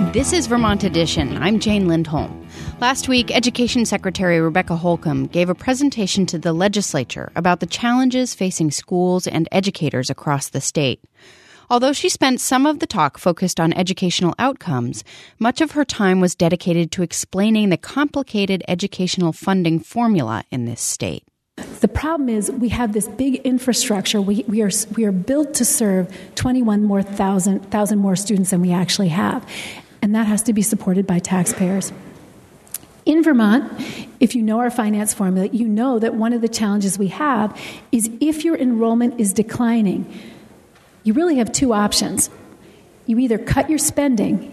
This is Vermont Edition. I'm Jane Lindholm. Last week, Education Secretary Rebecca Holcomb gave a presentation to the legislature about the challenges facing schools and educators across the state. Although she spent some of the talk focused on educational outcomes, much of her time was dedicated to explaining the complicated educational funding formula in this state. The problem is we have this big infrastructure. We are built to serve 21,000 more students than we actually have, and that has to be supported by taxpayers. In Vermont, if you know our finance formula, you know that one of the challenges we have is if your enrollment is declining, you really have two options. You either cut your spending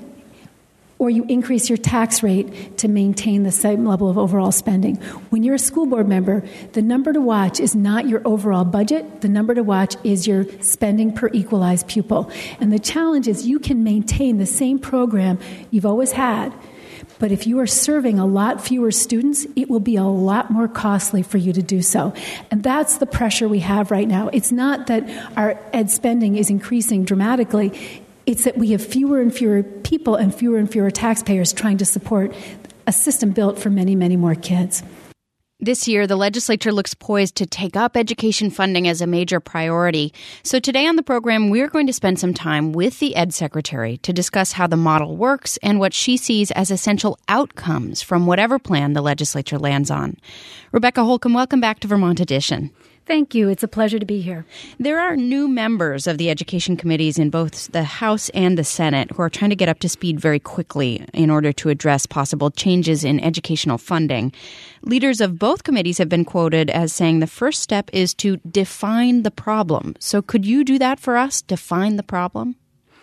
or you increase your tax rate to maintain the same level of overall spending. When you're a school board member, the number to watch is not your overall budget. The number to watch is your spending per equalized pupil. And the challenge is you can maintain the same program you've always had, but if you are serving a lot fewer students, it will be a lot more costly for you to do so. And that's the pressure we have right now. It's not that our ed spending is increasing dramatically. It's that we have fewer and fewer people and fewer taxpayers trying to support a system built for many, many more kids. This year, the legislature looks poised to take up education funding as a major priority. So today on the program, we're going to spend some time with the Ed Secretary to discuss how the model works and what she sees as essential outcomes from whatever plan the legislature lands on. Rebecca Holcomb, welcome back to Vermont Edition. Thank you. It's a pleasure to be here. There are new members of the education committees in both the House and the Senate who are trying to get up to speed very quickly in order to address possible changes in educational funding. Leaders of both committees have been quoted as saying the first step is to define the problem. So could you do that for us? Define the problem?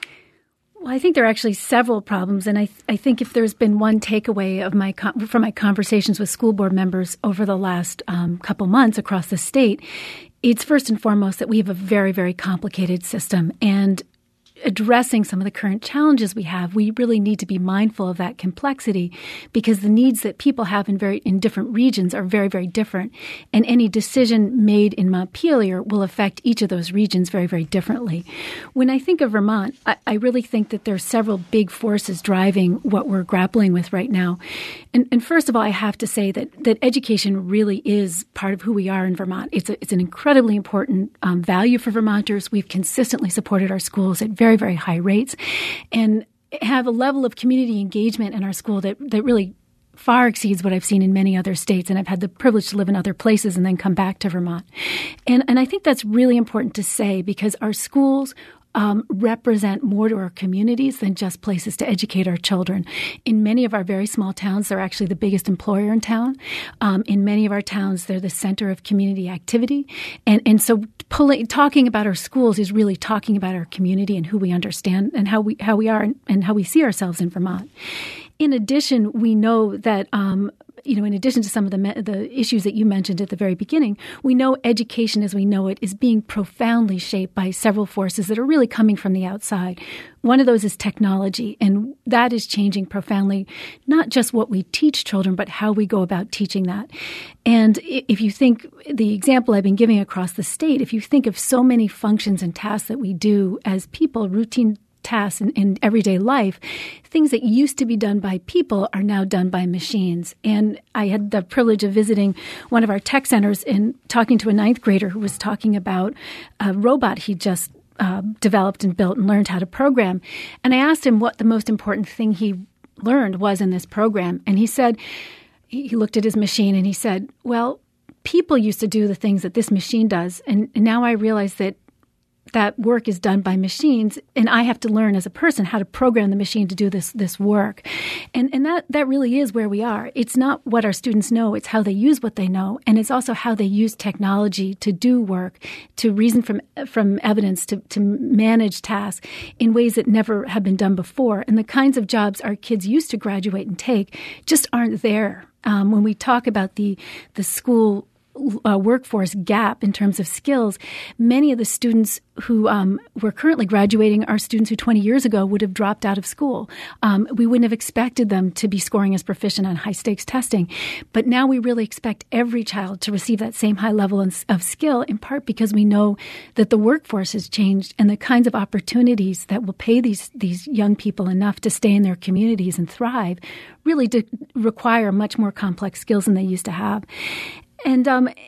Well, I think there are actually several problems, and I think if there's been one takeaway from my conversations with school board members over the last couple months across the state, it's first and foremost that we have a very, very complicated system, and addressing some of the current challenges we have, we really need to be mindful of that complexity because the needs that people have in different regions are very, very different. And any decision made in Montpelier will affect each of those regions very, very differently. When I think of Vermont, I really think that there are several big forces driving what we're grappling with right now. And first of all, I have to say that education really is part of who we are in Vermont. It's an incredibly important value for Vermonters. We've consistently supported our schools at very, very high rates and have a level of community engagement in our school that really far exceeds what I've seen in many other states. And I've had the privilege to live in other places and then come back to Vermont. And I think that's really important to say because our schools represent more to our communities than just places to educate our children. In many of our very small towns, they're actually the biggest employer in town. In many of our towns, they're the center of community activity. And so talking about our schools is really talking about our community and who we understand and how we are and how we see ourselves in Vermont. In addition, we know that in addition to some of the issues that you mentioned at the very beginning, we know education as we know it is being profoundly shaped by several forces that are really coming from the outside. One of those is technology, and that is changing profoundly, not just what we teach children, but how we go about teaching that. And if you think the example I've been giving across the state, if you think of so many functions and tasks that we do as people, routine tasks in everyday life, things that used to be done by people are now done by machines. And I had the privilege of visiting one of our tech centers and talking to a ninth grader who was talking about a robot he just developed and built and learned how to program. And I asked him what the most important thing he learned was in this program. And he said, he looked at his machine and he said, well, people used to do the things that this machine does. And now I realize that work is done by machines, and I have to learn as a person how to program the machine to do this work. And that really is where we are. It's not what our students know, it's how they use what they know, and it's also how they use technology to do work, to reason from evidence, to manage tasks in ways that never have been done before. And the kinds of jobs our kids used to graduate and take just aren't there. When we talk about the school workforce gap in terms of skills, many of the students who were currently graduating are students who 20 years ago would have dropped out of school. We wouldn't have expected them to be scoring as proficient on high-stakes testing. But now we really expect every child to receive that same high level of skill, in part because we know that the workforce has changed and the kinds of opportunities that will pay these young people enough to stay in their communities and thrive really require much more complex skills than they used to have. And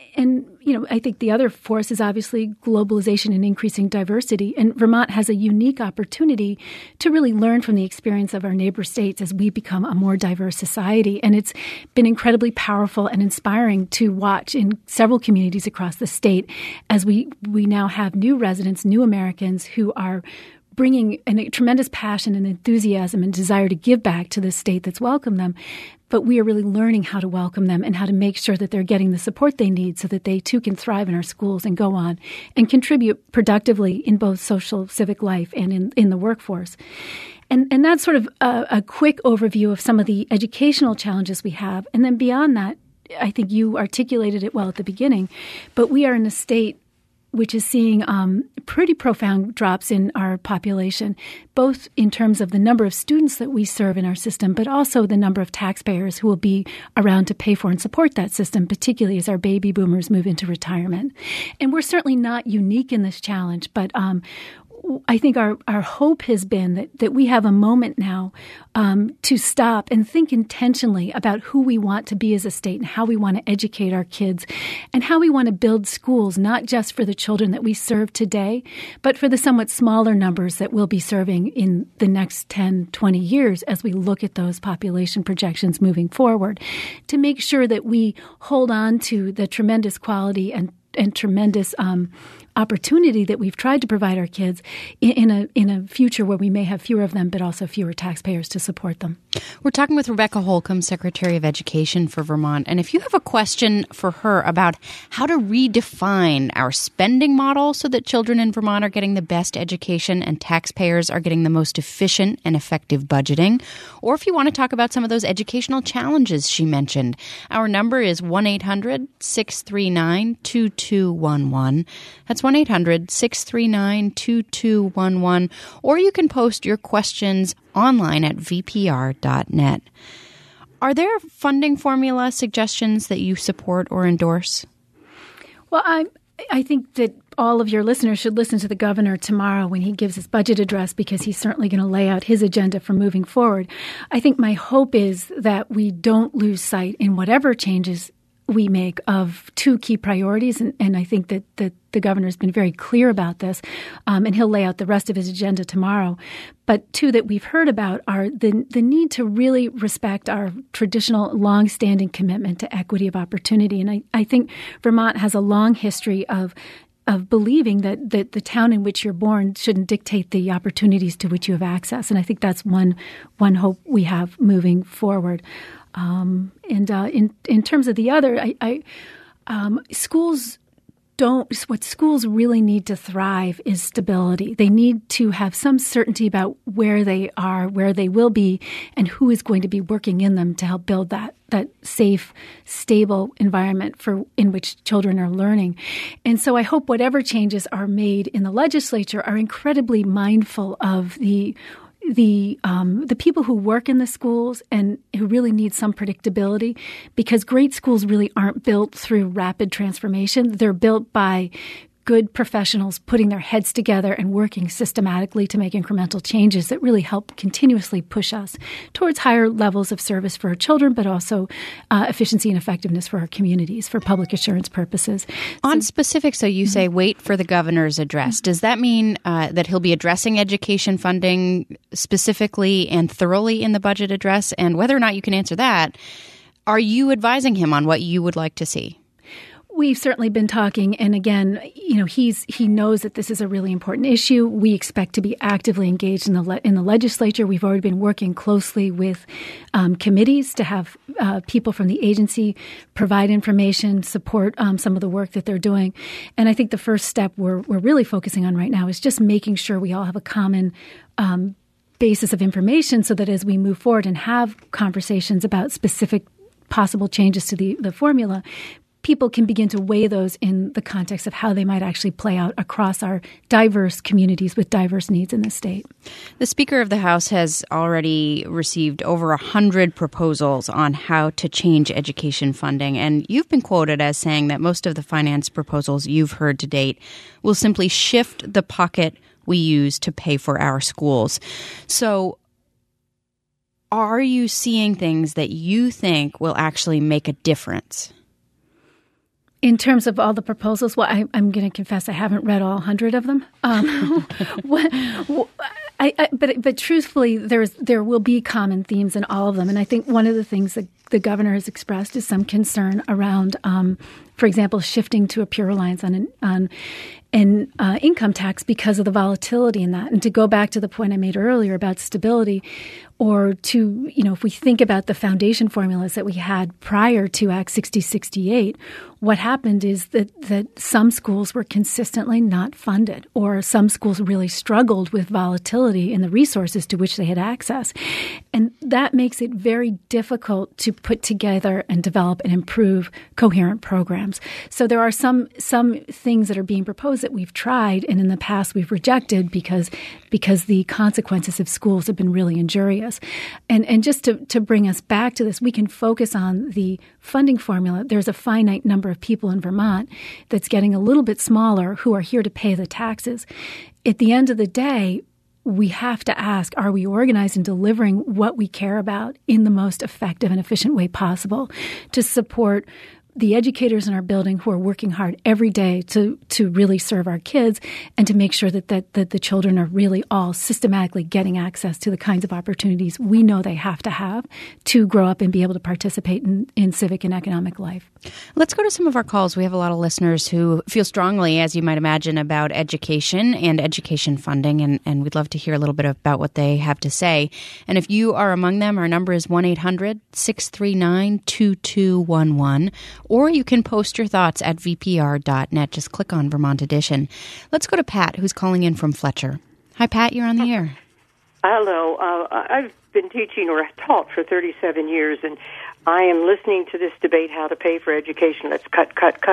I think the other force is obviously globalization and increasing diversity. And Vermont has a unique opportunity to really learn from the experience of our neighbor states as we become a more diverse society. And it's been incredibly powerful and inspiring to watch in several communities across the state as we now have new residents, new Americans who are bringing a tremendous passion and enthusiasm and desire to give back to the state that's welcomed them. But we are really learning how to welcome them and how to make sure that they're getting the support they need so that they too can thrive in our schools and go on and contribute productively in both social, civic life and in the workforce. And that's sort of a quick overview of some of the educational challenges we have. And then beyond that, I think you articulated it well at the beginning, but we are in a state which is seeing pretty profound drops in our population, both in terms of the number of students that we serve in our system, but also the number of taxpayers who will be around to pay for and support that system, particularly as our baby boomers move into retirement. And we're certainly not unique in this challenge, but I think our hope has been that we have a moment now to stop and think intentionally about who we want to be as a state and how we want to educate our kids and how we want to build schools, not just for the children that we serve today, but for the somewhat smaller numbers that we'll be serving in the next 10, 20 years as we look at those population projections moving forward, to make sure that we hold on to the tremendous quality and tremendous opportunity that we've tried to provide our kids in a future where we may have fewer of them, but also fewer taxpayers to support them. We're talking with Rebecca Holcomb, Secretary of Education for Vermont. And if you have a question for her about how to redefine our spending model so that children in Vermont are getting the best education and taxpayers are getting the most efficient and effective budgeting, or if you want to talk about some of those educational challenges she mentioned, our number is 1-800-639-2211. That's 1-800-639-2211, or you can post your questions online at vpr.net. Are there funding formula suggestions that you support or endorse? Well, I think that all of your listeners should listen to the governor tomorrow when he gives his budget address, because he's certainly going to lay out his agenda for moving forward. I think my hope is that we don't lose sight in whatever changes we make of two key priorities, and I think that the governor has been very clear about this, and he'll lay out the rest of his agenda tomorrow. But two that we've heard about are the need to really respect our traditional, long-standing commitment to equity of opportunity. And I think Vermont has a long history of believing that the town in which you're born shouldn't dictate the opportunities to which you have access. And I think that's one hope we have moving forward. And in terms of the other, schools don't. What schools really need to thrive is stability. They need to have some certainty about where they are, where they will be, and who is going to be working in them to help build that safe, stable environment in which children are learning. And so I hope whatever changes are made in the legislature are incredibly mindful of the people who work in the schools and who really need some predictability, because great schools really aren't built through rapid transformation. They're built by good professionals putting their heads together and working systematically to make incremental changes that really help continuously push us towards higher levels of service for our children, but also efficiency and effectiveness for our communities for public assurance purposes. On specifics, so you say wait for the governor's address. Does that mean that he'll be addressing education funding specifically and thoroughly in the budget address? And whether or not you can answer that, are you advising him on what you would like to see? We've certainly been talking, and again, he knows that this is a really important issue. We expect to be actively engaged in the legislature. We've already been working closely with committees to have people from the agency provide information, support some of the work that they're doing. And I think the first step we're really focusing on right now is just making sure we all have a common basis of information, so that as we move forward and have conversations about specific possible changes to the formula, people can begin to weigh those in the context of how they might actually play out across our diverse communities with diverse needs in the state. The Speaker of the House has already received over 100 proposals on how to change education funding, and you've been quoted as saying that most of the finance proposals you've heard to date will simply shift the pocket we use to pay for our schools. So are you seeing things that you think will actually make a difference? In terms of all the proposals, well, I'm going to confess I haven't read all 100 of them. But truthfully, there will be common themes in all of them. And I think one of the things that the governor has expressed is some concern around, for example, shifting to a pure reliance on income tax because of the volatility in that. And to go back to the point I made earlier about stability, or to, if we think about the foundation formulas that we had prior to Act 6068, what happened is that some schools were consistently not funded, or some schools really struggled with volatility in the resources to which they had access. And that makes it very difficult to put together and develop and improve coherent programs. So there are some things that are being proposed that we've tried, and in the past we've rejected because the consequences of schools have been really injurious. And just to bring us back to this, we can focus on the funding formula. There's a finite number of people in Vermont that's getting a little bit smaller who are here to pay the taxes. At the end of the day, we have to ask, are we organized in delivering what we care about in the most effective and efficient way possible to support the educators in our building who are working hard every day to really serve our kids and to make sure that the children are really all systematically getting access to the kinds of opportunities we know they have to grow up and be able to participate in civic and economic life. Let's go to some of our calls. We have a lot of listeners who feel strongly, as you might imagine, about education and education funding, and we'd love to hear a little bit about what they have to say. And if you are among them, our number is 1-800-639-2211. Or you can post your thoughts at vpr.net. Just click on Vermont Edition. Let's go to Pat, who's calling in from Fletcher. Hi, Pat. You're on the air. Hello. I've been teaching or taught for 37 years, and I am listening to this debate, how to pay for education. Let's cut.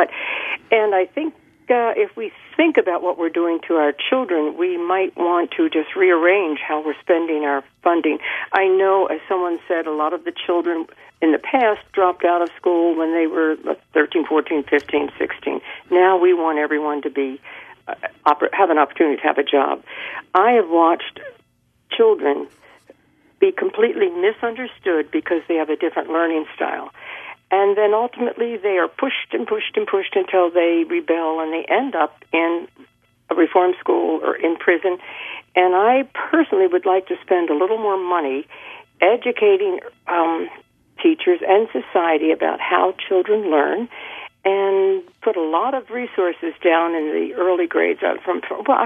And I think if we think about what we're doing to our children, we might want to just rearrange how we're spending our funding. I know, as someone said, a lot of the children in the past dropped out of school when they were 13, 14, 15, 16. Now we want everyone to be have an opportunity to have a job. I have watched children be completely misunderstood because they have a different learning style. And then ultimately they are pushed until they rebel and they end up in a reform school or in prison. And I personally would like to spend a little more money educating teachers and society about how children learn, and put a lot of resources down in the early grades, from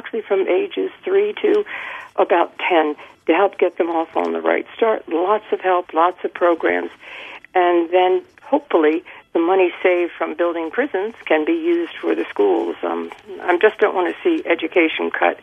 ages 3 to about 10, to help get them off on the right start. Lots of help, lots of programs, and then hopefully the money saved from building prisons can be used for the schools. I just don't want to see education cut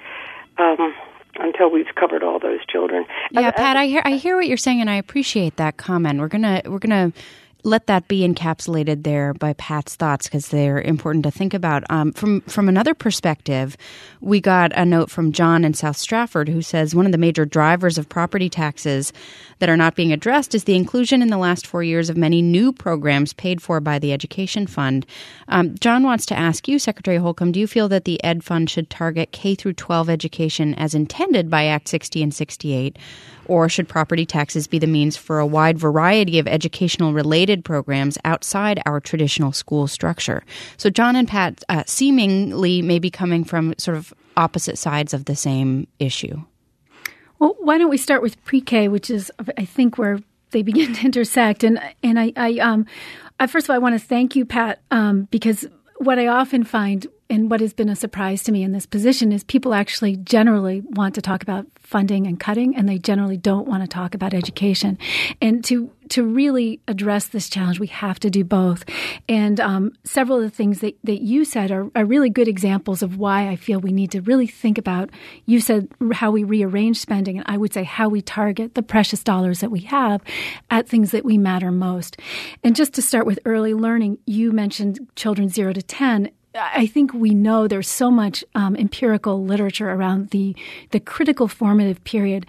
until we've covered all those children. Yeah, Pat, I hear what you're saying, and I appreciate that comment. We're gonna let that be encapsulated there by Pat's thoughts because they're important to think about. From another perspective, we got a note from John in South Stratford who says one of the major drivers of property taxes that are not being addressed is the inclusion in the last 4 years of many new programs paid for by the Education Fund. John wants to ask you, Secretary Holcomb, do you feel that the Ed Fund should target K through 12 education as intended by Act 60 and 68? Or should property taxes be the means for a wide variety of educational-related programs outside our traditional school structure? So John and Pat seemingly may be coming from sort of opposite sides of the same issue. Well, why don't we start with pre-K, which is, I think, where they begin to intersect. And I first of all, I want to thank you, Pat, because what I often find what has been a surprise to me in this position is people actually generally want to talk about funding and cutting, and they generally don't want to talk about education. And to really address this challenge, we have to do both. And several of the things that you said are really good examples of why I feel we need to really think about, you said how we rearrange spending, and I would say how we target the precious dollars that we have at things that we matter most. And just to start with early learning, you mentioned children 0 to 10. I think we know there's so much empirical literature around the critical formative period,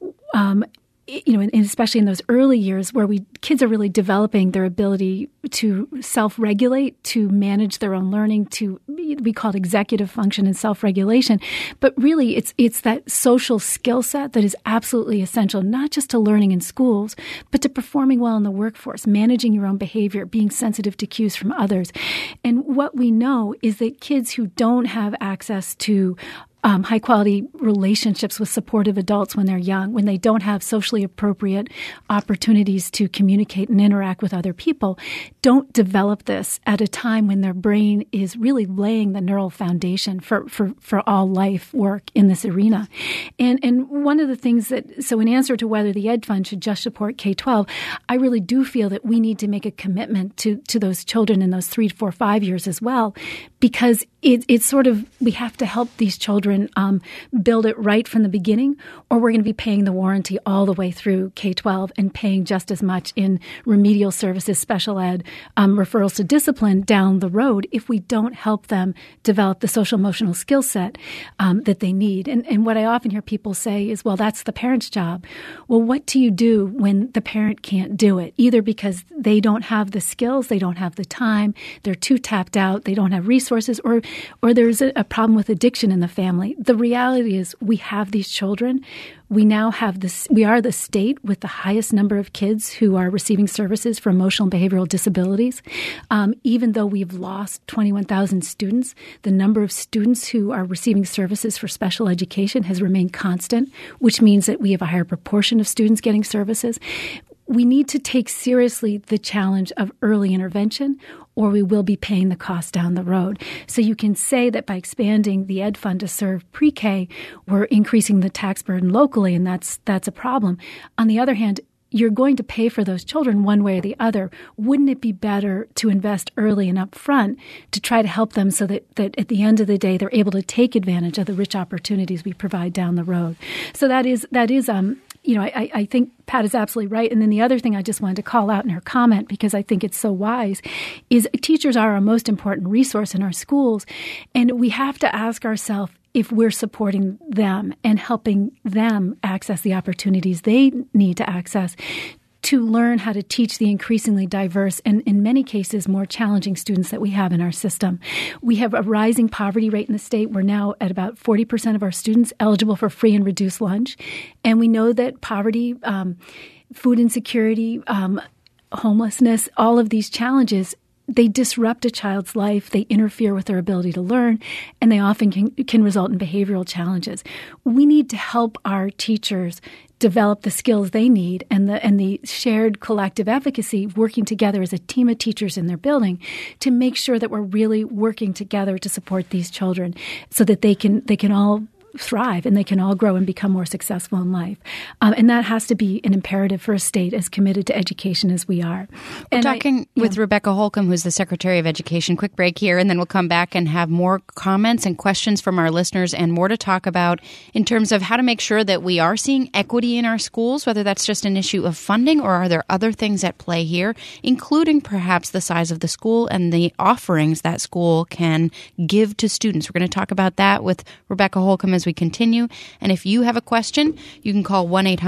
and especially in those early years where kids are really developing their ability to self-regulate, to manage their own learning, we call it executive function and self-regulation. But really, it's that social skill set that is absolutely essential, not just to learning in schools, but to performing well in the workforce, managing your own behavior, being sensitive to cues from others. And what we know is that kids who don't have access to high-quality relationships with supportive adults when they're young, when they don't have socially appropriate opportunities to communicate and interact with other people, don't develop this at a time when their brain is really laying the neural foundation for all life work in this arena. And one of the things so in answer to whether the Ed Fund should just support K-12, I really do feel that we need to make a commitment to those children in those 3 to 4, 5 years as well, because it's sort of, we have to help these children build it right from the beginning, or we're going to be paying the warranty all the way through K-12 and paying just as much in remedial services, special ed, referrals to discipline down the road if we don't help them develop the social emotional skill set that they need. And what I often hear people say is, well, that's the parent's job. Well, what do you do when the parent can't do it? Either because they don't have the skills, they don't have the time, they're too tapped out, they don't have resources, or there's a problem with addiction in the family. The reality is we have these children. We now have this. We are the state with the highest number of kids who are receiving services for emotional and behavioral disabilities. Even though we've lost 21,000 students, the number of students who are receiving services for special education has remained constant, which means that we have a higher proportion of students getting services. We need to take seriously the challenge of early intervention, or we will be paying the cost down the road. So you can say that by expanding the Ed Fund to serve pre-K, we're increasing the tax burden locally, and that's a problem. On the other hand, you're going to pay for those children one way or the other. Wouldn't it be better to invest early and up front to try to help them so that at the end of the day, they're able to take advantage of the rich opportunities we provide down the road? So that is I think Pat is absolutely right. And then the other thing I just wanted to call out in her comment, because I think it's so wise, is teachers are our most important resource in our schools. And we have to ask ourselves if we're supporting them and helping them access the opportunities they need to access to learn how to teach the increasingly diverse and, in many cases, more challenging students that we have in our system. We have a rising poverty rate in the state. We're now at about 40% of our students eligible for free and reduced lunch. And we know that poverty, food insecurity, homelessness, all of these challenges, they disrupt a child's life, they interfere with their ability to learn, and they often can result in behavioral challenges. We need to help our teachers develop the skills they need and the shared collective efficacy, working together as a team of teachers in their building to make sure that we're really working together to support these children so that they can all thrive and they can all grow and become more successful in life. And that has to be an imperative for a state as committed to education as we are. We're talking with Rebecca Holcomb, who's the Secretary of Education. Quick break here, and then we'll come back and have more comments and questions from our listeners and more to talk about in terms of how to make sure that we are seeing equity in our schools, whether that's just an issue of funding or are there other things at play here, including perhaps the size of the school and the offerings that school can give to students. We're going to talk about that with Rebecca Holcomb as we continue. And if you have a question, you can call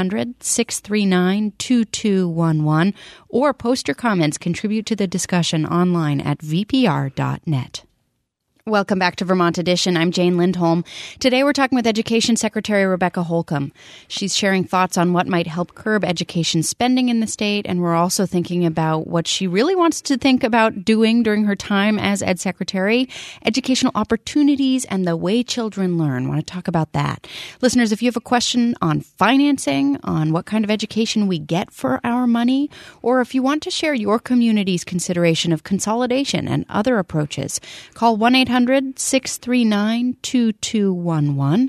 1-800-639-2211 or post your comments, contribute to the discussion online at vpr.net. Welcome back to Vermont Edition. I'm Jane Lindholm. Today we're talking with Education Secretary Rebecca Holcomb. She's sharing thoughts on what might help curb education spending in the state, and we're also thinking about what she really wants to think about doing during her time as Ed Secretary, educational opportunities and the way children learn. I want to talk about that. Listeners, if you have a question on financing, on what kind of education we get for our money, or if you want to share your community's consideration of consolidation and other approaches, call 1-800 1-800-639-2211,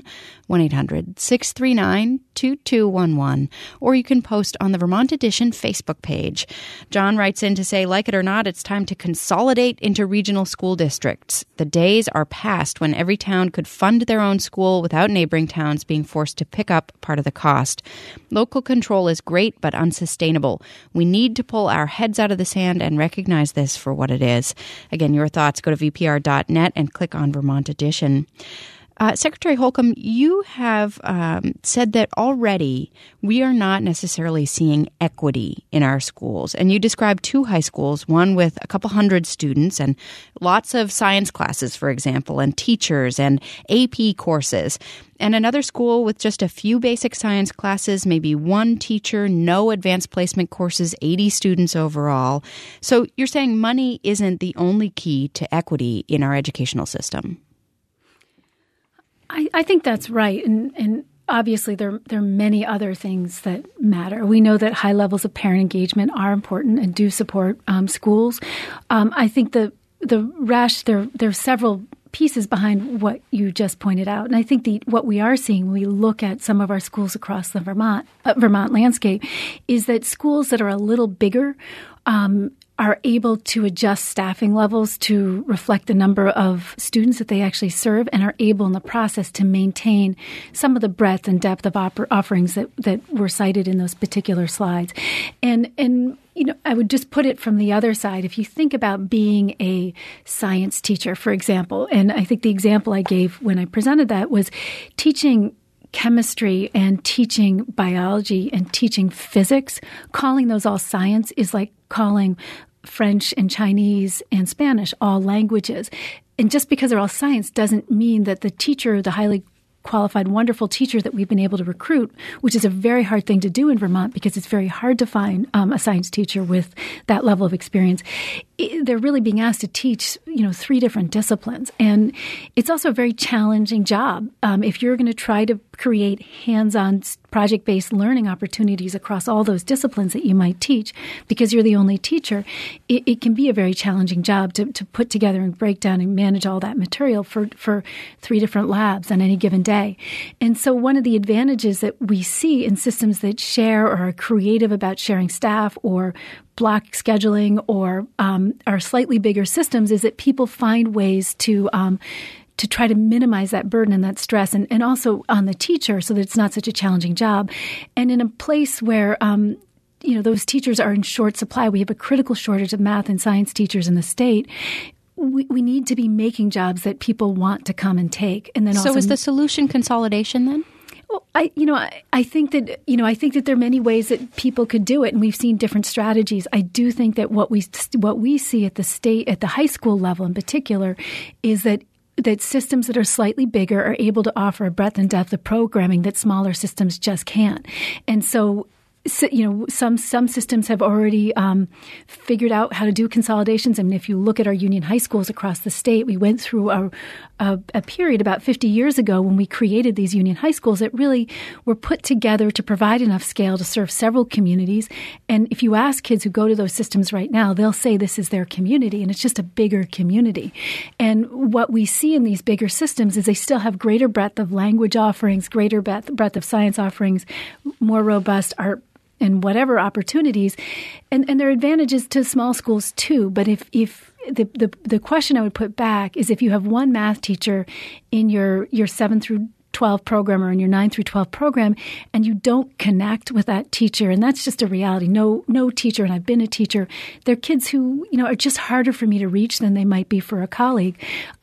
1-800-639-2211, or you can post on the Vermont Edition Facebook page. John writes in to say, like it or not, it's time to consolidate into regional school districts. The days are past when every town could fund their own school without neighboring towns being forced to pick up part of the cost. Local control is great but unsustainable. We need to pull our heads out of the sand and recognize this for what it is. Again, your thoughts, go to vpr.net and click on Vermont Edition. Secretary Holcomb, you have said that already we are not necessarily seeing equity in our schools. And you described two high schools, one with a couple hundred students and lots of science classes, for example, and teachers and AP courses, and another school with just a few basic science classes, maybe one teacher, no advanced placement courses, 80 students overall. So you're saying money isn't the only key to equity in our educational system? I think that's right. And obviously there are many other things that matter. We know that high levels of parent engagement are important and do support schools. I think there are several pieces behind what you just pointed out. And I think what we are seeing when we look at some of our schools across the Vermont landscape is that schools that are a little bigger are able to adjust staffing levels to reflect the number of students that they actually serve, and are able in the process to maintain some of the breadth and depth of offerings that were cited in those particular slides. And I would just put it from the other side. If you think about being a science teacher, for example, and I think the example I gave when I presented that was teaching chemistry and teaching biology and teaching physics, calling those all science is like calling French and Chinese and Spanish all languages. And just because they're all science doesn't mean that the teacher, the highly qualified, wonderful teacher that we've been able to recruit, which is a very hard thing to do in Vermont because it's very hard to find a science teacher with that level of experience. They're really being asked to teach, 3 different disciplines. And it's also a very challenging job. If you're going to try to create hands-on project-based learning opportunities across all those disciplines that you might teach, because you're the only teacher, it can be a very challenging job to put together and break down and manage all that material for 3 different labs on any given day. And so one of the advantages that we see in systems that share or are creative about sharing staff or block scheduling or are slightly bigger systems is that people find ways to try to minimize that burden and that stress, and also on the teacher so that it's not such a challenging job. And in a place where those teachers are in short supply, we have a critical shortage of math and science teachers in the state. We need to be making jobs that people want to come and take. And then so is the solution consolidation then? Well, I think that there are many ways that people could do it, and we've seen different strategies. I do think that what we see at the high school level in particular is that systems that are slightly bigger are able to offer a breadth and depth of programming that smaller systems just can't. And so some systems have already figured out how to do consolidations. I mean, if you look at our union high schools across the state, we went through a period about 50 years ago when we created these union high schools that really were put together to provide enough scale to serve several communities. And if you ask kids who go to those systems right now, they'll say this is their community, and it's just a bigger community. And what we see in these bigger systems is they still have greater breadth of language offerings, greater breadth of science offerings, more robust art and whatever opportunities, and there are advantages to small schools too. But if the question I would put back is if you have one math teacher in your 7 through 12 program or in your 9 through 12 program, and you don't connect with that teacher, and that's just a reality. No teacher, and I've been a teacher, they're kids who are just harder for me to reach than they might be for a colleague.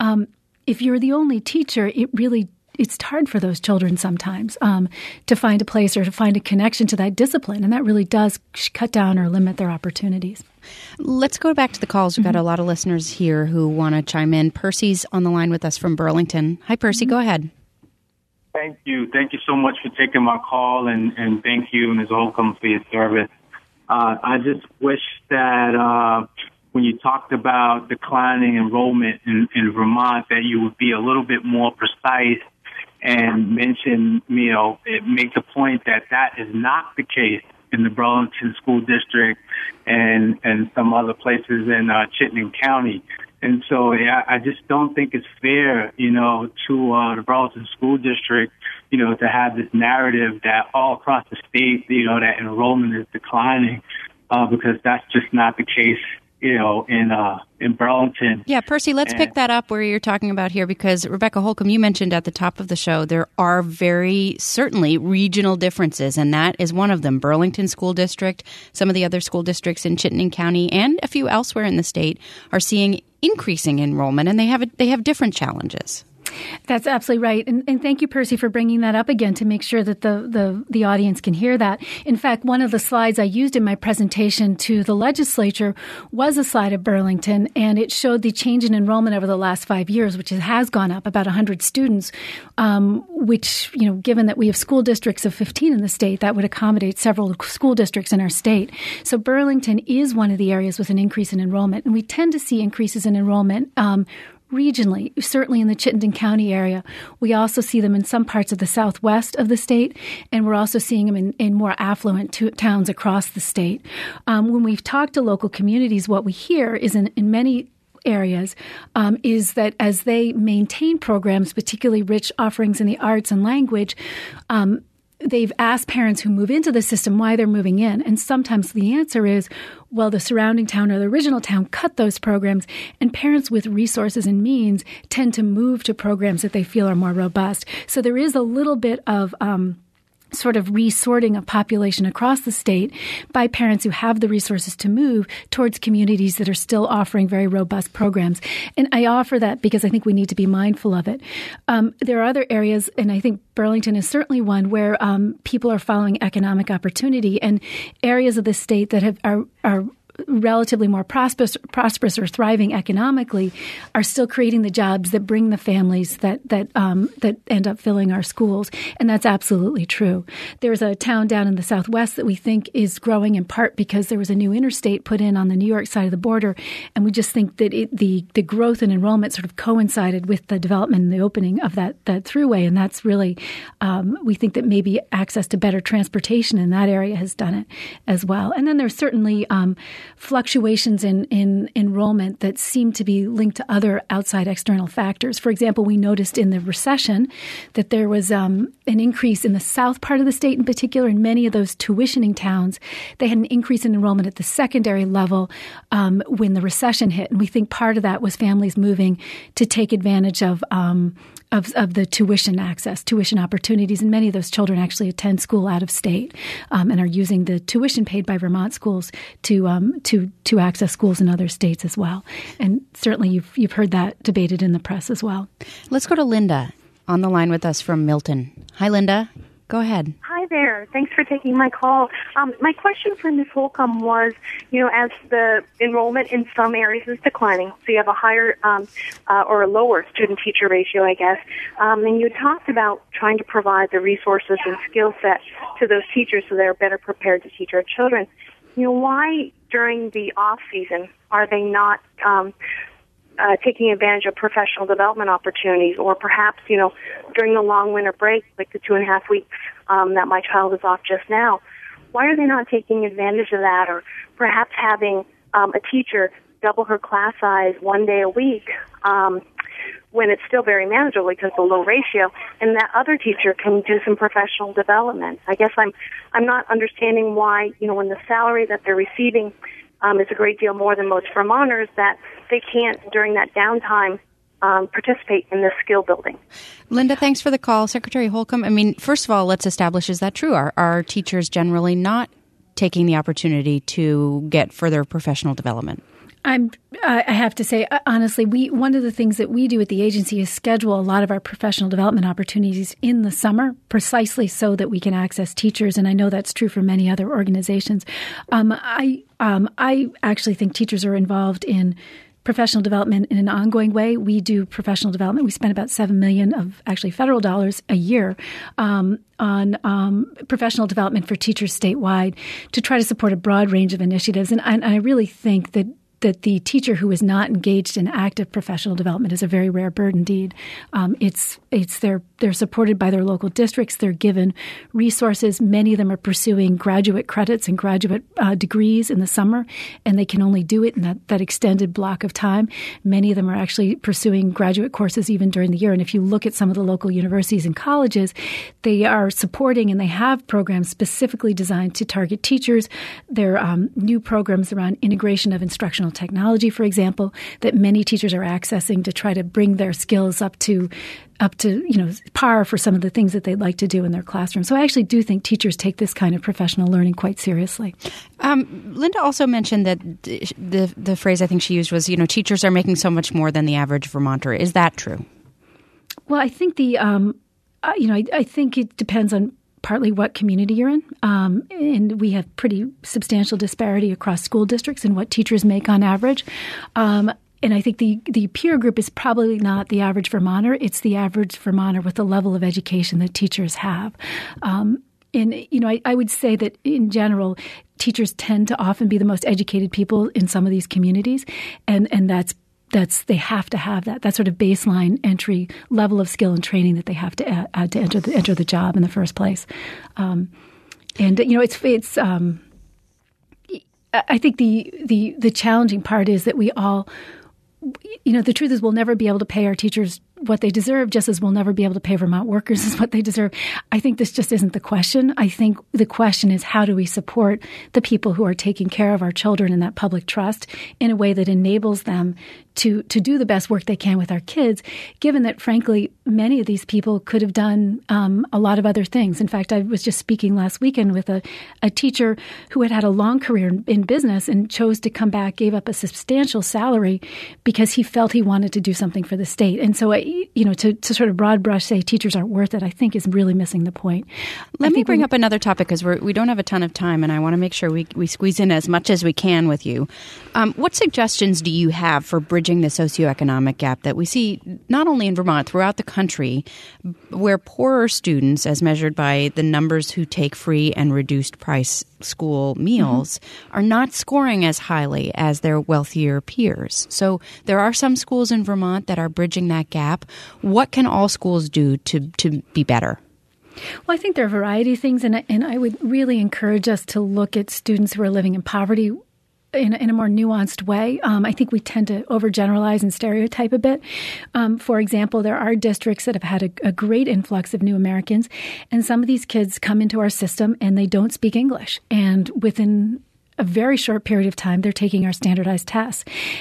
If you're the only teacher, it's hard for those children sometimes to find a place or to find a connection to that discipline. And that really does cut down or limit their opportunities. Let's go back to the calls. We've got a lot of listeners here who want to chime in. Percy's on the line with us from Burlington. Hi, Percy. Go ahead. Thank you. Thank you so much for taking my call, and thank you, Ms. Holcomb, for your service. I just wish that when you talked about declining enrollment in Vermont, that you would be a little bit more precise and mention, make the point that is not the case in the Burlington School District and some other places in Chittenden County. And so I just don't think it's fair, to the Burlington School District, to have this narrative that all across the state, that enrollment is declining, because that's just not the case, in Burlington. Yeah, Percy, let's pick that up where you're talking about here, because Rebecca Holcomb, you mentioned at the top of the show, there are very certainly regional differences, and that is one of them. Burlington School District, some of the other school districts in Chittenden County, and a few elsewhere in the state are seeing increasing enrollment, and they have different challenges. That's absolutely right. And thank you, Percy, for bringing that up again to make sure that the audience can hear that. In fact, one of the slides I used in my presentation to the legislature was a slide of Burlington, and it showed the change in enrollment over the last 5 years, which has gone up about 100 students, which, given that we have school districts of 15 in the state, that would accommodate several school districts in our state. So Burlington is one of the areas with an increase in enrollment, and we tend to see increases in enrollment regionally, certainly in the Chittenden County area. We also see them in some parts of the southwest of the state, and we're also seeing them in more affluent towns across the state. When we've talked to local communities, what we hear is in many areas is that as they maintain programs, particularly rich offerings in the arts and language, they've asked parents who move into the system why they're moving in. And sometimes the answer is, well, the surrounding town or the original town cut those programs, and parents with resources and means tend to move to programs that they feel are more robust. So there is a little bit of sort of resorting of population across the state by parents who have the resources to move towards communities that are still offering very robust programs. And I offer that because I think we need to be mindful of it. There are other areas, and I think Burlington is certainly one, where people are following economic opportunity, and areas of the state that are relatively more prosperous or thriving economically are still creating the jobs that bring the families that end up filling our schools. And that's absolutely true. There's a town down in the southwest that we think is growing in part because there was a new interstate put in on the New York side of the border. And we just think that the growth in enrollment sort of coincided with the development and the opening of that thruway. And that's really, we think that maybe access to better transportation in that area has done it as well. And then there's certainly fluctuations in enrollment that seem to be linked to other outside external factors. For example, we noticed in the recession that there was an increase in the south part of the state in particular. In many of those tuitioning towns, they had an increase in enrollment at the secondary level when the recession hit. And we think part of that was families moving to take advantage of the tuition access, tuition opportunities. And many of those children actually attend school out of state and are using the tuition paid by Vermont schools to access schools in other states as well. And certainly you've heard that debated in the press as well. Let's go to Linda on the line with us from Milton. Hi, Linda. Go ahead. Hi there. Thanks for taking my call. My question for Ms. Holcomb was, as the enrollment in some areas is declining, so you have a higher or a lower student-teacher ratio, I guess, and you talked about trying to provide the resources and skill set to those teachers so they're better prepared to teach our children. Why during the off-season are they not taking advantage of professional development opportunities, or perhaps, during the long winter break, like the 2.5 weeks that my child is off just now, why are they not taking advantage of that, or perhaps having a teacher double her class size one day a week when it's still very manageable because of the low ratio, and that other teacher can do some professional development? I guess I'm not understanding why, when the salary that they're receiving is a great deal more than most Vermonters, that they can't, during that downtime, participate in this skill building. Linda, thanks for the call. Secretary Holcomb, first of all, let's establish, is that true? Are teachers generally not taking the opportunity to get further professional development? I have to say, honestly, one of the things that we do at the agency is schedule a lot of our professional development opportunities in the summer, precisely so that we can access teachers. And I know that's true for many other organizations. I actually think teachers are involved in professional development in an ongoing way. We do professional development. We spend about $7 million of actually federal dollars a year on professional development for teachers statewide to try to support a broad range of initiatives. And I really think that the teacher who is not engaged in active professional development is a very rare bird indeed. They're supported by their local districts. They're given resources. Many of them are pursuing graduate credits and graduate degrees in the summer, and they can only do it in that extended block of time. Many of them are actually pursuing graduate courses even during the year. And if you look at some of the local universities and colleges, they are supporting and they have programs specifically designed to target teachers. There are new programs around integration of instructional technology, for example, that many teachers are accessing to try to bring their skills up to par for some of the things that they'd like to do in their classroom. So I actually do think teachers take this kind of professional learning quite seriously. Linda also mentioned that the phrase I think she used was, teachers are making so much more than the average Vermonter. Is that true? Well, I think I think it depends on partly what community you're in. And we have pretty substantial disparity across school districts in what teachers make on average. And I think the peer group is probably not the average Vermonter. It's the average Vermonter with the level of education that teachers have. I would say that in general, teachers tend to often be the most educated people in some of these communities. And that's they have to have that sort of baseline entry level of skill and training that they have to add to enter the job in the first place. I think the challenging part is that we all, the truth is we'll never be able to pay our teachers what they deserve, just as we'll never be able to pay Vermont workers what they deserve. I think this just isn't the question. I think the question is, how do we support the people who are taking care of our children and that public trust in a way that enables them to do the best work they can with our kids, given that, frankly, many of these people could have done a lot of other things. In fact, I was just speaking last weekend with a teacher who had a long career in business and chose to come back, gave up a substantial salary because he felt he wanted to do something for the state. And so, to sort of broad brush say teachers aren't worth it, I think is really missing the point. Let me bring up another topic because we don't have a ton of time, and I want to make sure we squeeze in as much as we can with you. What suggestions do you have for bridging the socioeconomic gap that we see not only in Vermont, throughout the country, where poorer students, as measured by the numbers who take free and reduced price school meals, are not scoring as highly as their wealthier peers? So there are some schools in Vermont that are bridging that gap. What can all schools do to be better? Well, I think there are a variety of things, and I would really encourage us to look at students who are living in poverty in a more nuanced way. I think we tend to overgeneralize and stereotype a bit. For example, there are districts that have had a great influx of new Americans, and some of these kids come into our system and they don't speak English. And within a very short period of time, they're taking our standardized tests.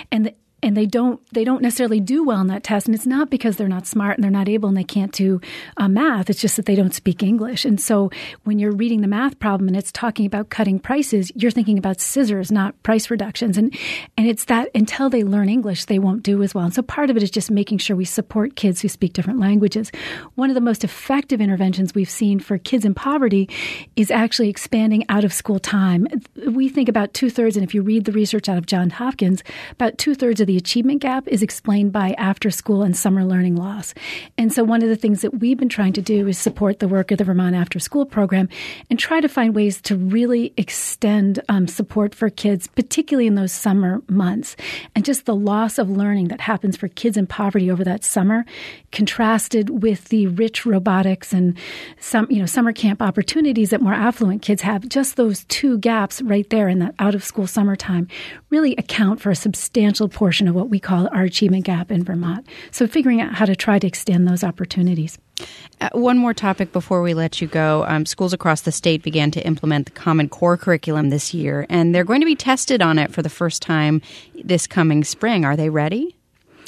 And they don't necessarily do well in that test. And it's not because they're not smart and they're not able and they can't do math. It's just that they don't speak English. And so when you're reading the math problem and it's talking about cutting prices, you're thinking about scissors, not price reductions. And it's that until they learn English, they won't do as well. And so part of it is just making sure we support kids who speak different languages. One of the most effective interventions we've seen for kids in poverty is actually expanding out of school time. We think about 2/3, and if you read the research out of Johns Hopkins, about 2/3 of the achievement gap is explained by after school and summer learning loss. And so one of the things that we've been trying to do is support the work of the Vermont After School program and try to find ways to really extend support for kids, particularly in those summer months. And just the loss of learning that happens for kids in poverty over that summer, contrasted with the rich robotics and summer camp opportunities that more affluent kids have. Just those two gaps right there in that out of school summertime really account for a substantial portion of what we call our achievement gap in Vermont. So figuring out how to try to extend those opportunities. One more topic before we let you go. Schools across the state began to implement the Common Core curriculum this year, and they're going to be tested on it for the first time this coming spring. Are they ready?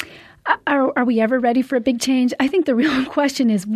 Are we ever ready for a big change? I think the real question is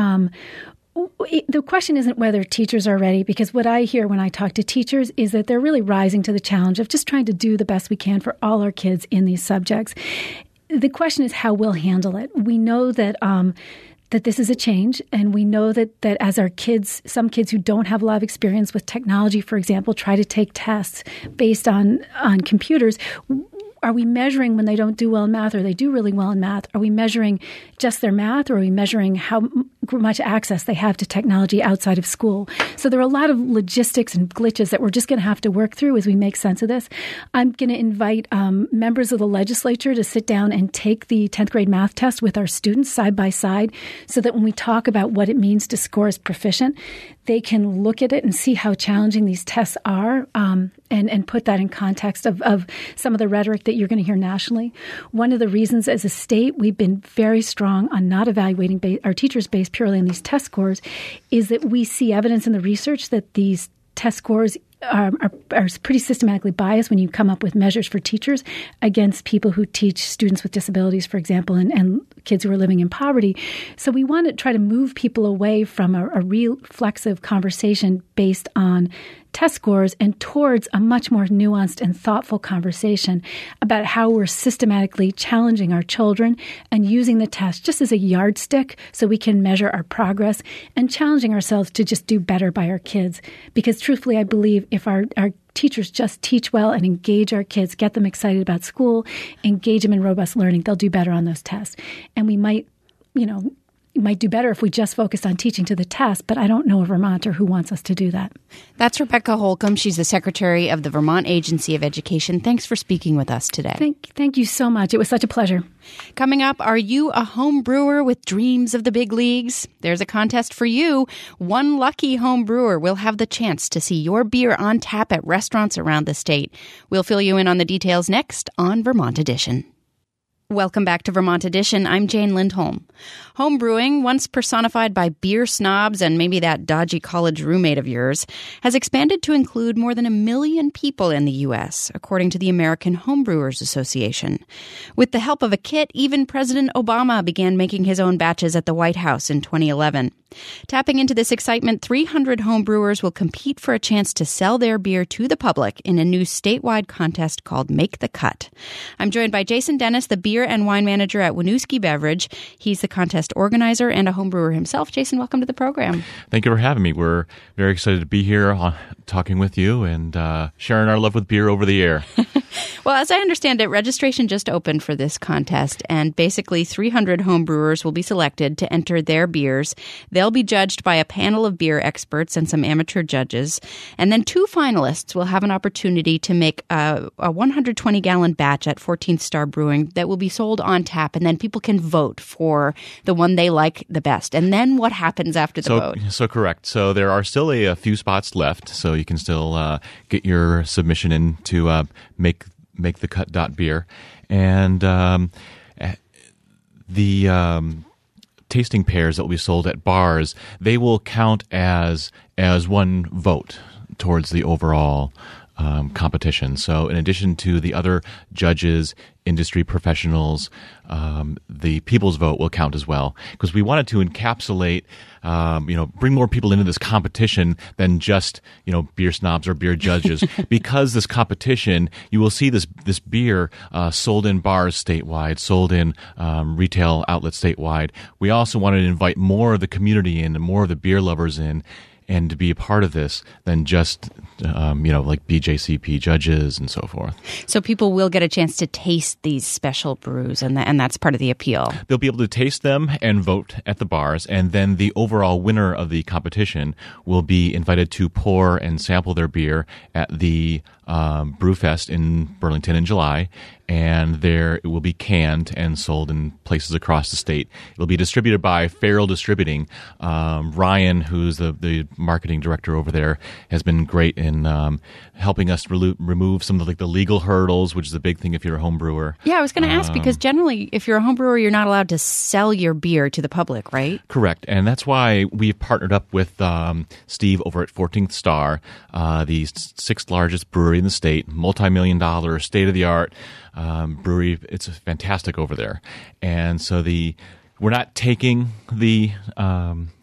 the question isn't whether teachers are ready, because what I hear when I talk to teachers is that they're really rising to the challenge of just trying to do the best we can for all our kids in these subjects. The question is how we'll handle it. We know that that this is a change, and we know that as our kids, some kids who don't have a lot of experience with technology, for example, try to take tests based on computers, are we measuring when they don't do well in math or they do really well in math? Are we measuring just their math, or are we measuring how much access they have to technology outside of school? So there are a lot of logistics and glitches that we're just going to have to work through as we make sense of this. I'm going to invite members of the legislature to sit down and take the 10th grade math test with our students side by side, so that when we talk about what it means to score as proficient, they can look at it and see how challenging these tests are, and put that in context of some of the rhetoric that you're going to hear nationally. One of the reasons as a state we've been very strong on not evaluating our teachers based purely on these test scores is that we see evidence in the research that these test scores are pretty systematically biased when you come up with measures for teachers against people who teach students with disabilities, for example, and kids who are living in poverty. So we want to try to move people away from a reflexive conversation based on test scores and towards a much more nuanced and thoughtful conversation about how we're systematically challenging our children and using the test just as a yardstick so we can measure our progress, and challenging ourselves to just do better by our kids. Because truthfully, I believe if our teachers just teach well and engage our kids, get them excited about school, engage them in robust learning, they'll do better on those tests. And we might do better if we just focused on teaching to the test, but I don't know a Vermonter who wants us to do that. That's Rebecca Holcomb. She's the secretary of the Vermont Agency of Education. Thanks for speaking with us today. Thank you so much. It was such a pleasure. Coming up, are you a home brewer with dreams of the big leagues? There's a contest for you. One lucky home brewer will have the chance to see your beer on tap at restaurants around the state. We'll fill you in on the details next on Vermont Edition. Welcome back to Vermont Edition. I'm Jane Lindholm. Home brewing, once personified by beer snobs and maybe that dodgy college roommate of yours, has expanded to include more than 1 million people in the U.S., according to the American Homebrewers Association. With the help of a kit, even President Obama began making his own batches at the White House in 2011. Tapping into this excitement, 300 homebrewers will compete for a chance to sell their beer to the public in a new statewide contest called Make the Cut. I'm joined by Jason Dennis, the beer and wine manager at Winooski Beverage. He's the contest organizer and a homebrewer himself. Jason, welcome to the program. Thank you for having me. We're very excited to be here talking with you and sharing our love with beer over the air. Well, as I understand it, registration just opened for this contest, and basically 300 homebrewers will be selected to enter their beers. They'll be judged by a panel of beer experts and some amateur judges, and then 2 finalists will have an opportunity to make a 120-gallon batch at 14th Star Brewing that will be sold on tap, and then people can vote for the one they like the best. And then what happens after the vote? So correct. So there are still a few spots left, so you can still get your submission in to make the cut.beer. And the tasting pairs that will be sold at bars, they will count as one vote towards the overall competition. So in addition to the other judges, industry professionals, the people's vote will count as well, because we wanted to encapsulate, bring more people into this competition than just, beer snobs or beer judges. Because this competition, you will see this beer sold in bars statewide, sold in retail outlets statewide. We also wanted to invite more of the community in and more of the beer lovers in, and to be a part of this than just, like BJCP judges and so forth. So people will get a chance to taste these special brews, and that's part of the appeal. They'll be able to taste them and vote at the bars, and then the overall winner of the competition will be invited to pour and sample their beer at the Brewfest in Burlington in July, and there it will be canned and sold in places across the state. It'll be distributed by Farrell Distributing. Ryan, who's the marketing director over there, has been great in helping us remove some of the legal hurdles, which is a big thing if you're a home brewer. Yeah, I was going to ask, because generally, if you're a home brewer, you're not allowed to sell your beer to the public, right? Correct, and that's why we've partnered up with Steve over at 14th Star, the 6th largest brewery in the state, multi-million-dollar, state-of-the-art brewery. It's fantastic over there. And so we're not taking the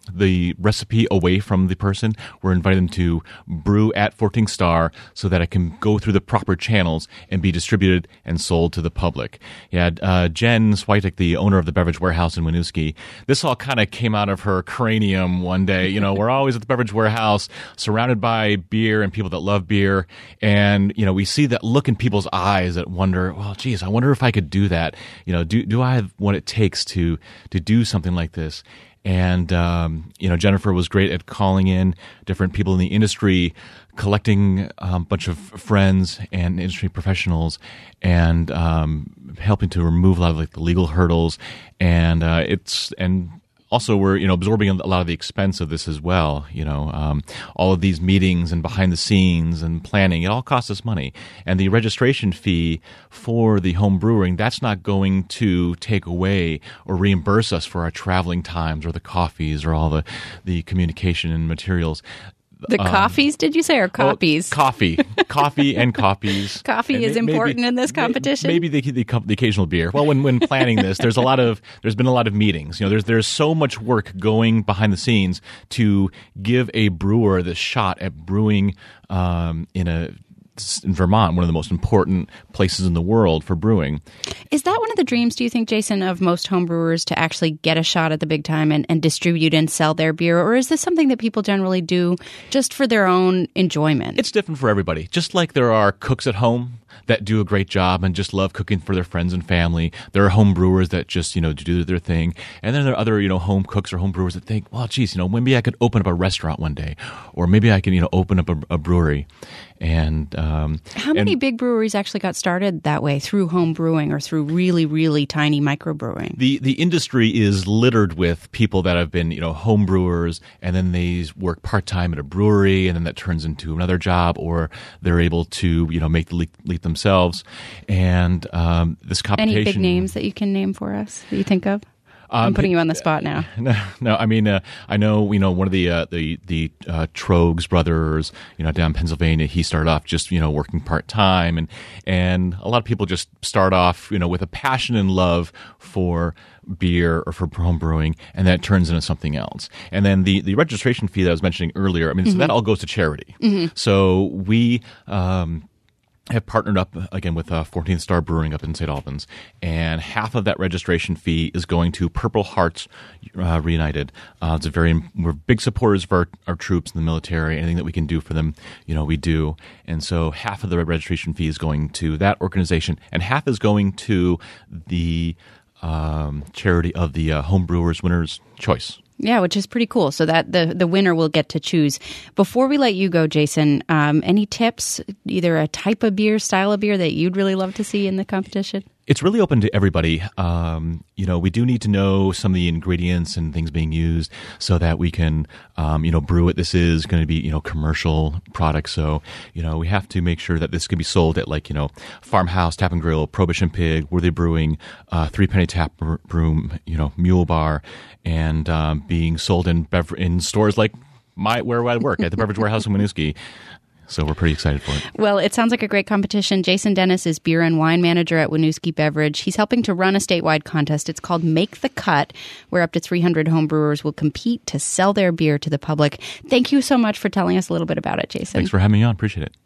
the recipe away from the person. We're inviting them to brew at 14 Star so that it can go through the proper channels and be distributed and sold to the public. Yeah, Jen Switek, the owner of the Beverage Warehouse in Winooski, this all kind of came out of her cranium one day. You know, we're always at the Beverage Warehouse surrounded by beer and people that love beer. And, you know, we see that look in people's eyes that wonder, well, geez, I wonder if I could do that. You know, do I have what it takes to do something like this? And, you know, Jennifer was great at calling in different people in the industry, collecting a bunch of friends and industry professionals and helping to remove a lot of like the legal hurdles. And also, we're, you know, absorbing a lot of the expense of this as well. You know, all of these meetings and behind the scenes and planning, it all costs us money. And the registration fee for the home brewing, that's not going to take away or reimburse us for our traveling times or the coffees or all the communication and materials. The coffees, did you say, or copies? Coffee and copies. Coffee is important in this competition. Maybe the occasional beer. Well, when planning this, there's been a lot of meetings. You know, there's so much work going behind the scenes to give a brewer the shot at brewing in Vermont, one of the most important places in the world for brewing. Is that one of the dreams, do you think, Jason, of most home brewers to actually get a shot at the big time and distribute and sell their beer? Or is this something that people generally do just for their own enjoyment? It's different for everybody. Just like there are cooks at home that do a great job and just love cooking for their friends and family. There are home brewers that just, you know, do their thing. And then there are other, you know, home cooks or home brewers that think, well, geez, you know, maybe I could open up a restaurant one day, or maybe I can, you know, open up a brewery. And how many big breweries actually got started that way, through home brewing or through really, really tiny microbrewing? The industry is littered with people that have been, you know, home brewers, and then they work part-time at a brewery, and then that turns into another job, or they're able to, you know, make the leap themselves. And this competition... Any big names that you can name for us that you think of? I'm putting you on the spot now. No. I mean, I know, you know, one of the Trogs brothers, you know, down in Pennsylvania. He started off just, you know, working part time, and a lot of people just start off, you know, with a passion and love for beer or for home brewing, and that turns into something else. And then the registration fee that I was mentioning earlier, I mean, so that all goes to charity. Mm-hmm. So we have partnered up again with 14th Star Brewing up in St. Albans, and half of that registration fee is going to Purple Hearts Reunited. We're big supporters of our troops in the military. Anything that we can do for them, you know, we do. And so half of the registration fee is going to that organization, and half is going to the charity of the Home Brewers Winner's Choice. Yeah, which is pretty cool. So that the winner will get to choose. Before we let you go, Jason, any tips, either a type of beer, style of beer that you'd really love to see in the competition? It's really open to everybody. You know, we do need to know some of the ingredients and things being used so that we can, you know, brew it. This is going to be, you know, commercial product. So, you know, we have to make sure that this can be sold at, like, you know, Farmhouse, Tap and Grill, Prohibition Pig, Worthy Brewing, Three Penny Tap Room, you know, Mule Bar, and being sold in stores like where I work at the Beverage Warehouse in Winooski. So we're pretty excited for it. Well, it sounds like a great competition. Jason Dennis is beer and wine manager at Winooski Beverage. He's helping to run a statewide contest. It's called Make the Cut, where up to 300 home brewers will compete to sell their beer to the public. Thank you so much for telling us a little bit about it, Jason. Thanks for having me on. Appreciate it.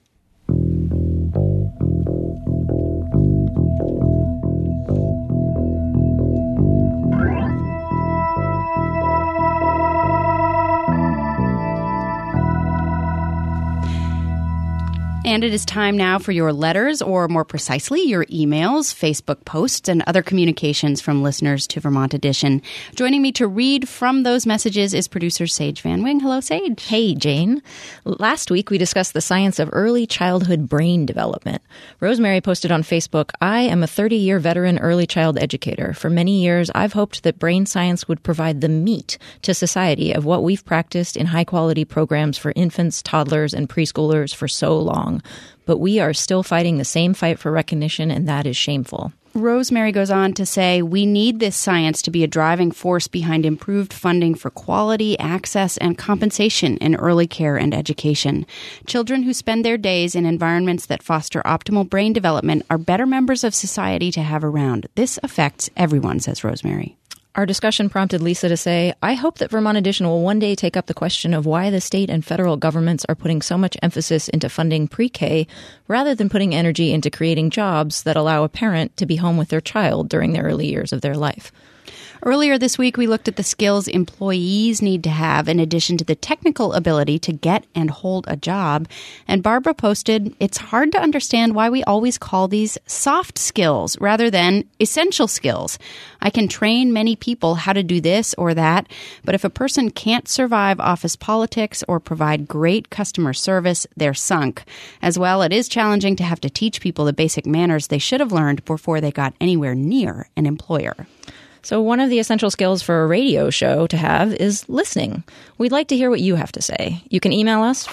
And it is time now for your letters, or more precisely, your emails, Facebook posts, and other communications from listeners to Vermont Edition. Joining me to read from those messages is producer Sage Van Wing. Hello, Sage. Hey, Jane. Last week, we discussed the science of early childhood brain development. Rosemary posted on Facebook, I am a 30-year veteran early child educator. For many years, I've hoped that brain science would provide the meat to society of what we've practiced in high-quality programs for infants, toddlers, and preschoolers for so long. But we are still fighting the same fight for recognition, and that is shameful. Rosemary goes on to say, we need this science to be a driving force behind improved funding for quality, access, and compensation in early care and education. Children who spend their days in environments that foster optimal brain development are better members of society to have around. This affects everyone, says Rosemary. Our discussion prompted Lisa to say, I hope that Vermont Edition will one day take up the question of why the state and federal governments are putting so much emphasis into funding pre-K rather than putting energy into creating jobs that allow a parent to be home with their child during the early years of their life. Earlier this week, we looked at the skills employees need to have in addition to the technical ability to get and hold a job. And Barbara posted, it's hard to understand why we always call these soft skills rather than essential skills. I can train many people how to do this or that, but if a person can't survive office politics or provide great customer service, they're sunk. As well, it is challenging to have to teach people the basic manners they should have learned before they got anywhere near an employer. So one of the essential skills for a radio show to have is listening. We'd like to hear what you have to say. You can email us,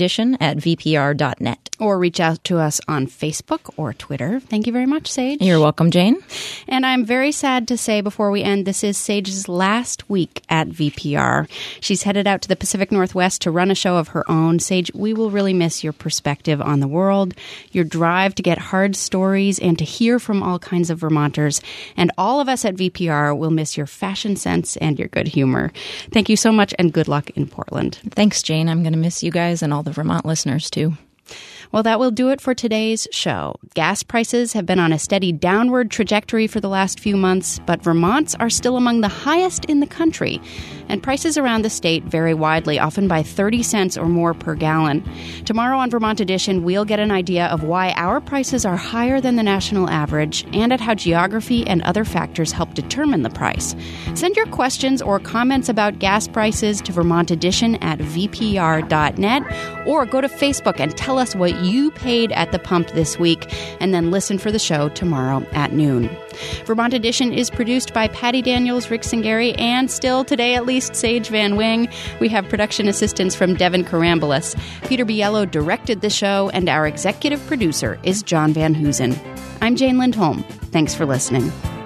vermontedition@vpr.net. Or reach out to us on Facebook or Twitter. Thank you very much, Sage. You're welcome, Jane. And I'm very sad to say before we end, this is Sage's last week at VPR. She's headed out to the Pacific Northwest to run a show of her own. Sage, we will really miss your perspective on the world, your drive to get hard stories and to hear from all kinds of Vermonters. And all of us at VPR will miss your fashion sense and your good humor. Thank you so much and good luck in Portland. Thanks, Jane. I'm going to miss you guys and all the Vermont listeners, too. Well, that will do it for today's show. Gas prices have been on a steady downward trajectory for the last few months, but Vermont's are still among the highest in the country. And prices around the state vary widely, often by 30 cents or more per gallon. Tomorrow on Vermont Edition, we'll get an idea of why our prices are higher than the national average and at how geography and other factors help determine the price. Send your questions or comments about gas prices to vermontedition@vpr.net or go to Facebook and tell us what you paid at the pump this week, and then listen for the show tomorrow at noon. Vermont Edition is produced by Patty Daniels, Rick Singari, and still today at least Sage Van Wing. We have production assistance from Devin Karambulis. Peter Biello directed the show, and our executive producer is John Van Hoosen. I'm Jane Lindholm. Thanks for listening.